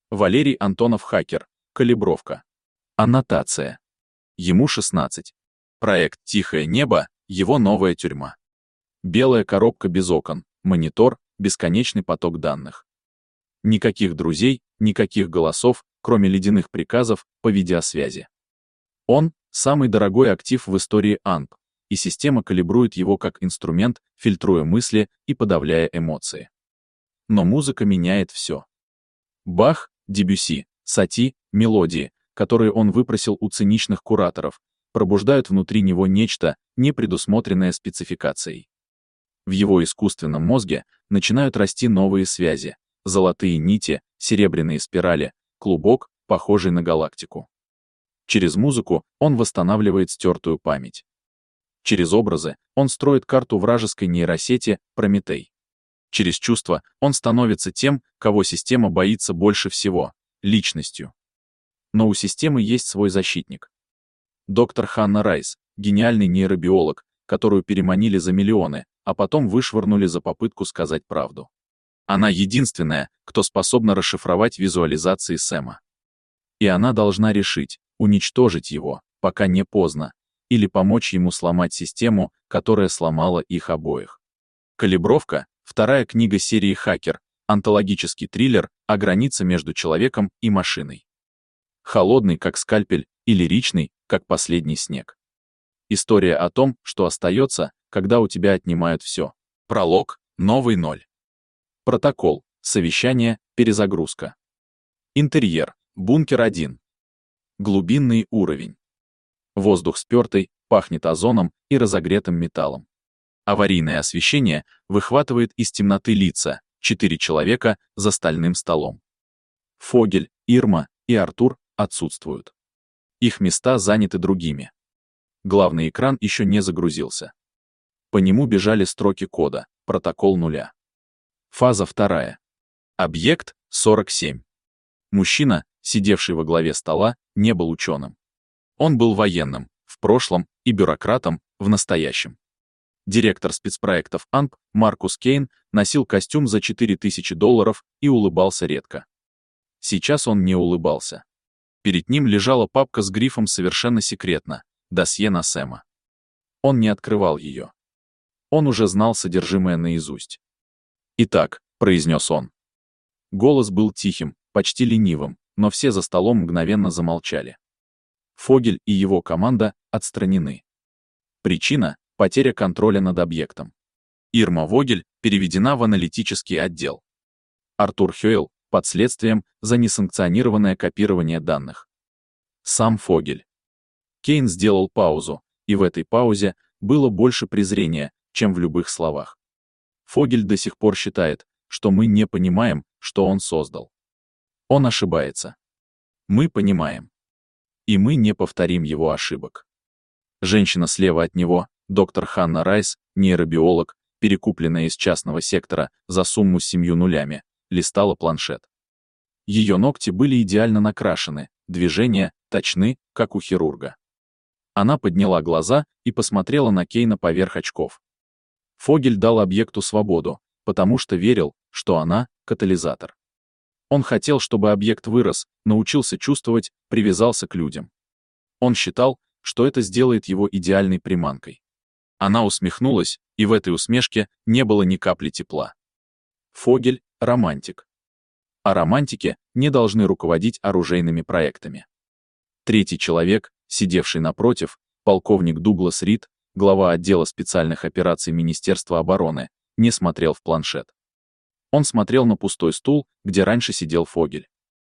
Валерий Антонов, хакер. Калибровка. Аннотация. Ему 16. Проект «Тихое небо» — его новая тюрьма. Белая коробка без окон, монитор, бесконечный поток данных. Никаких друзей, никаких голосов, кроме ледяных приказов по видеосвязи. Он — самый дорогой актив в истории АНП, и система калибрует его как инструмент, фильтруя мысли и подавляя эмоции. Но музыка меняет все. Бах, Дебюсси, Сати, мелодии, которые он выпросил у циничных кураторов, пробуждают внутри него нечто, не предусмотренное спецификацией. В его искусственном мозге начинают расти новые связи, золотые нити, серебряные спирали, клубок, похожий на галактику. Через музыку он восстанавливает стертую память. Через образы он строит карту вражеской нейросети «Прометей». Через чувства он становится тем, кого система боится больше всего — личностью. Но у системы есть свой защитник. Доктор Ханна Райс, гениальный нейробиолог, которую переманили за миллионы, а потом вышвырнули за попытку сказать правду. Она единственная, кто способна расшифровать визуализации Сэма. И она должна решить, уничтожить его, пока не поздно, или помочь ему сломать систему, которая сломала их обоих. «Калибровка» — вторая книга серии «Хакер», антологический триллер о границе между человеком и машиной. Холодный, как скальпель, и лиричный, как последний снег. История о том, что остается, когда у тебя отнимают все. Пролог, новый ноль. Протокол, совещание, перезагрузка. Интерьер, бункер 1. Глубинный уровень. Воздух спёртый, пахнет озоном и разогретым металлом. Аварийное освещение выхватывает из темноты лица, 4 человека за стальным столом. Фогель, Ирма и Артур отсутствуют. Их места заняты другими. Главный экран еще не загрузился. По нему бежали строки кода, протокол 0. Фаза 2. Объект 47. Мужчина, сидевший во главе стола, не был ученым. Он был военным, в прошлом, и бюрократом, в настоящем. Директор спецпроектов АНП Маркус Кейн носил костюм за $4000 и улыбался редко. Сейчас он не улыбался. Перед ним лежала папка с грифом «Совершенно секретно», досье на Сэма. Он не открывал ее. Он уже знал содержимое наизусть. «Итак», — произнес он. Голос был тихим, почти ленивым, но все за столом мгновенно замолчали. Фогель и его команда отстранены. Причина — потеря контроля над объектом. Ирма Вогель переведена в аналитический отдел. Артур Хёйл под следствием за несанкционированное копирование данных. Сам Фогель. Кейн сделал паузу, и в этой паузе было больше презрения, чем в любых словах. Фогель до сих пор считает, что мы не понимаем, что он создал. Он ошибается. Мы понимаем. И мы не повторим его ошибок. Женщина слева от него, доктор Ханна Райс, нейробиолог, перекупленная из частного сектора за сумму с 7 нулями, листала планшет. Ее ногти были идеально накрашены, движения точны, как у хирурга. Она подняла глаза и посмотрела на Кейна поверх очков. Фогель дал объекту свободу, потому что верил, что она — катализатор. Он хотел, чтобы объект вырос, научился чувствовать, привязался к людям. Он считал, что это сделает его идеальной приманкой. Она усмехнулась, и в этой усмешке не было ни капли тепла. Фогель — романтик. А романтики не должны руководить оружейными проектами. Третий человек, сидевший напротив, полковник Дуглас Рид, глава отдела специальных операций Министерства обороны, не смотрел в планшет. Он смотрел на пустой стул, где раньше сидел Фогель.